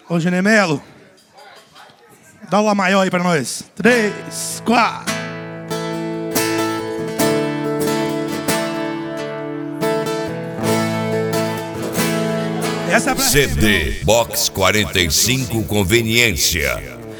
Ô, Genemelo, dá o Lá maior aí pra nós. 3, 4. Essa é pra CD Box 45 Conveniência.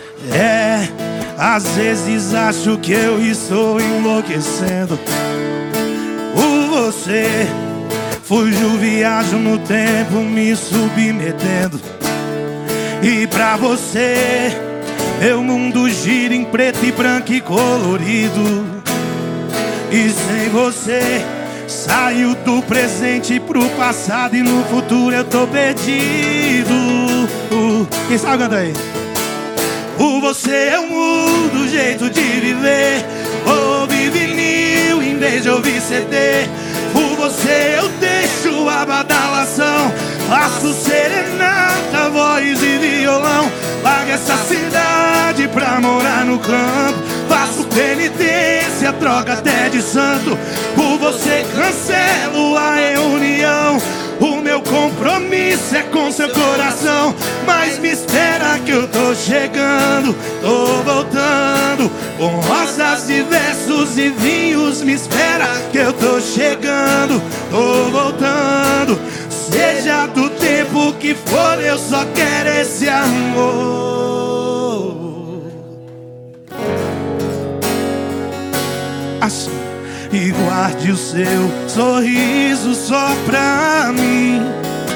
Às vezes acho que eu estou enlouquecendo por você. Fujo, viajo no tempo, me submetendo. E pra você, meu mundo gira em preto e branco e colorido. E sem você, saio do presente pro passado e no futuro eu tô perdido. Quem sabe canta aí? Por você eu mudo o jeito de viver. Ouvi vinil em vez de ouvir CD. Por você eu deixo a badalação. Faço serenata, voz e violão. Largo essa cidade pra morar no campo. Faço penitência, troca até de santo. Por você cancelo a reunião. O meu compromisso é com seu coração. Mas me espera que eu tô chegando, tô voltando. Com rosas e versos e vinhos. Me espera que eu tô chegando, tô voltando. Seja do tempo que for, eu só quero esse amor. Assim. E guarde o seu sorriso só pra mim.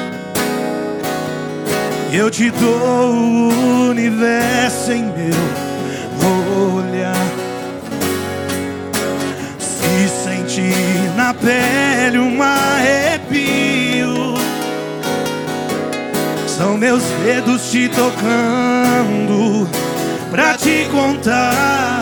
Eu te dou o universo em meu olhar. Se sentir na pele um arrepio, são meus dedos te tocando pra te contar.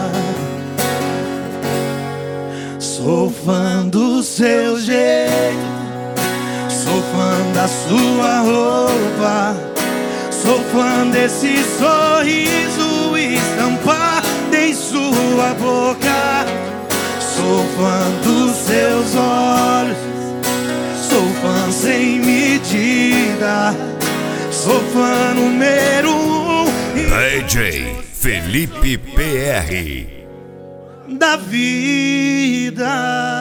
Sou fã do seu jeito, sou fã da sua roupa, sou fã desse sorriso estampado em sua boca. Sou fã dos seus olhos, sou fã sem medida, sou fã número 1 DJ Felipe PR da vida.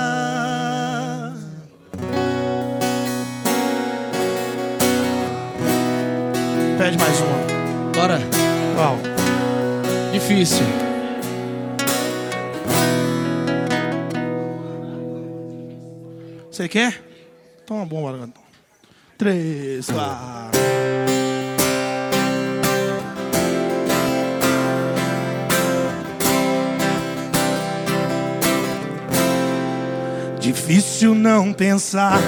Pede mais uma. Bora. Qual? Difícil. Você quer? Toma bom, bora. 3, 4. Difícil não pensar,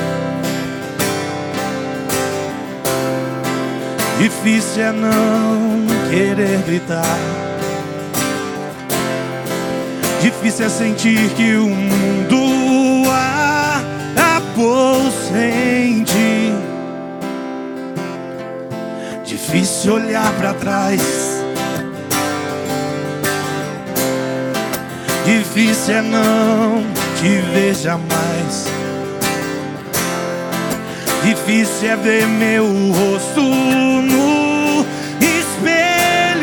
difícil é não querer gritar, difícil é sentir que o mundo acabou sem ti. Difícil olhar pra trás, difícil é não te ver jamais. Difícil é ver meu rosto no espelho.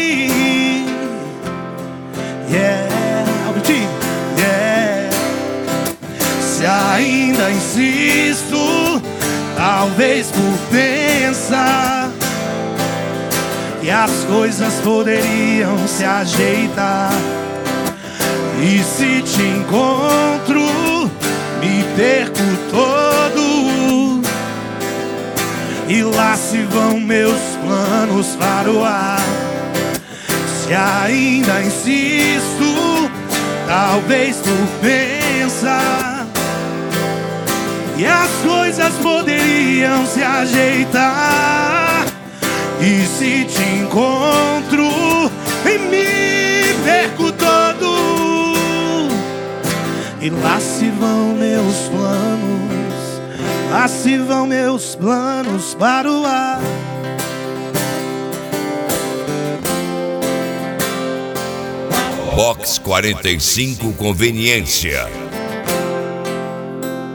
Yeah. Se ainda insisto, talvez por pensar que as coisas poderiam se ajeitar. E se te encontro, me perco todo. E lá se vão meus planos para o ar. Se ainda insisto, talvez por pensar que as coisas poderiam se ajeitar. E se te encontro, e me perco todo. E lá se vão meus planos, lá se vão meus planos para o ar. Box 45 Conveniência.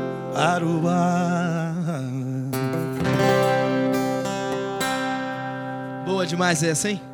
Para o ar. Boa demais essa, hein?